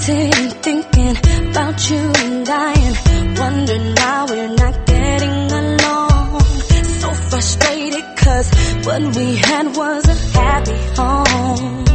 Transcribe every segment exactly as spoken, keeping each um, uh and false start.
sitting thinking about you and I, and wondering why we're not getting along. So frustrated cause what we had was a happy home.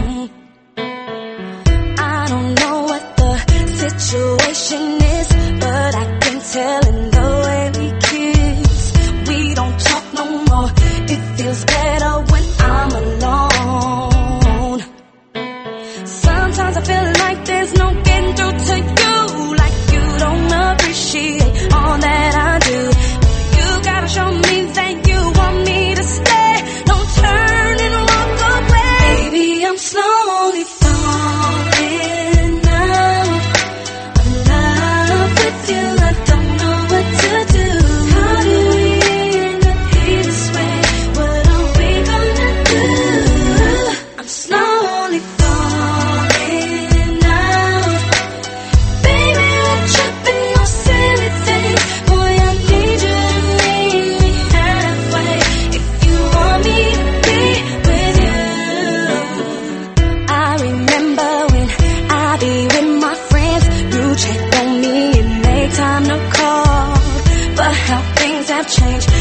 I don't know what the situation is, but I can tell in the way we kiss. We don't talk no more. It feels better when I'm alone. Sometimes I feel like there's no getting through to you, like you don't appreciate all that I do. You gotta show me that you want me to stay. Don't turn and walk away. Baby, I'm slowly falling out of love with you. I don't know what to do. How do we end up here this way? What are we gonna do? I'm slowly falling out. Baby, we're tripping on silly things. Boy, I need you to meet me halfway. If you want me to be with you. I remember when I be with my friends, you check on me and make time to call. But how things have changed.